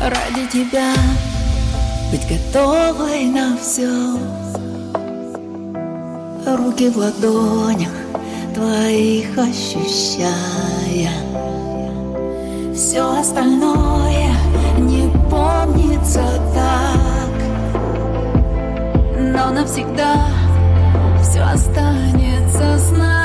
ради тебя, быть готовой на все. Руки в ладонях твоих ощущая, все остальное не помнится так, но навсегда все останется с нами.